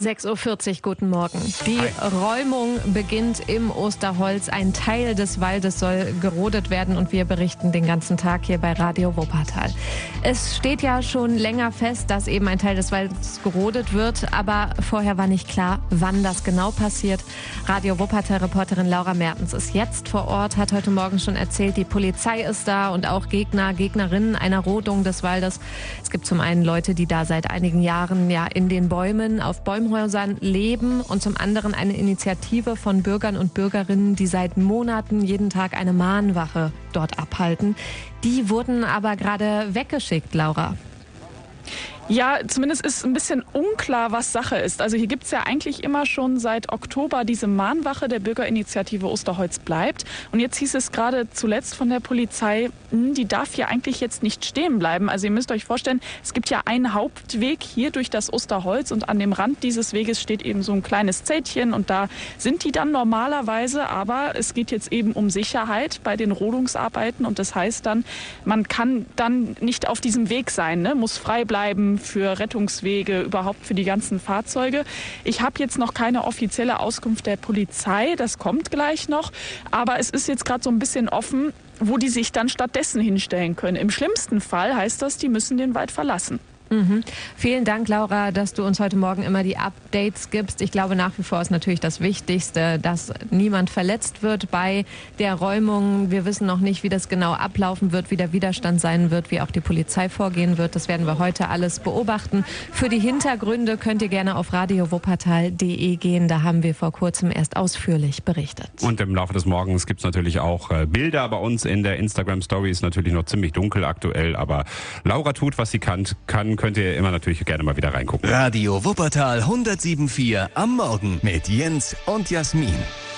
6:40 Uhr, guten Morgen. Die Räumung beginnt im Osterholz. Ein Teil des Waldes soll gerodet werden und wir berichten den ganzen Tag hier bei Radio Wuppertal. Es steht ja schon länger fest, dass eben ein Teil des Waldes gerodet wird, aber vorher war nicht klar, wann das genau passiert. Radio Wuppertal-Reporterin Laura Mertens ist jetzt vor Ort, hat heute Morgen schon erzählt, die Polizei ist da und auch Gegnerinnen einer Rodung des Waldes. Es gibt zum einen Leute, die da seit einigen Jahren ja in den Bäumen auf Bäumhäusern leben und zum anderen eine Initiative von Bürgern und Bürgerinnen, die seit Monaten jeden Tag eine Mahnwache dort abhalten. Die wurden aber gerade weggeschickt, Laura. Ja, zumindest ist ein bisschen unklar, was Sache ist. Also hier gibt's ja eigentlich immer schon seit Oktober diese Mahnwache der Bürgerinitiative Osterholz bleibt. Und jetzt hieß es gerade zuletzt von der Polizei, die darf hier eigentlich jetzt nicht stehen bleiben. Also ihr müsst euch vorstellen, es gibt ja einen Hauptweg hier durch das Osterholz und an dem Rand dieses Weges steht eben so ein kleines Zeltchen und da sind die dann normalerweise. Aber es geht jetzt eben um Sicherheit bei den Rodungsarbeiten und das heißt dann, man kann dann nicht auf diesem Weg sein, ne? Muss frei bleiben für Rettungswege, überhaupt für die ganzen Fahrzeuge. Ich habe jetzt noch keine offizielle Auskunft der Polizei, das kommt gleich noch, aber es ist jetzt gerade so ein bisschen offen, wo die sich dann stattdessen hinstellen können. Im schlimmsten Fall heißt das, die müssen den Wald verlassen. Vielen Dank, Laura, dass du uns heute Morgen immer die Updates gibst. Ich glaube, nach wie vor ist natürlich das Wichtigste, dass niemand verletzt wird bei der Räumung. Wir wissen noch nicht, wie das genau ablaufen wird, wie der Widerstand sein wird, wie auch die Polizei vorgehen wird. Das werden wir heute alles beobachten. Für die Hintergründe könnt ihr gerne auf radiowuppertal.de gehen. Da haben wir vor kurzem erst ausführlich berichtet. Und im Laufe des Morgens gibt es natürlich auch Bilder bei uns in der Instagram-Story. Ist natürlich noch ziemlich dunkel aktuell, aber Laura tut, was sie kann, könnt ihr immer natürlich gerne mal wieder reingucken. Radio Wuppertal 107.4 am Morgen mit Jens und Jasmin.